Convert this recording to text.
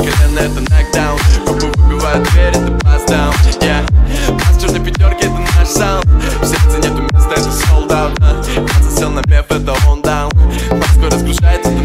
колено это нокдаун. Губы выбивают дверь, это pass down, yeah. Пас черной пятерки, это наш саунд. В сердце нету места, это sold out. Пас засел на меф, это он down. Москва разгружает.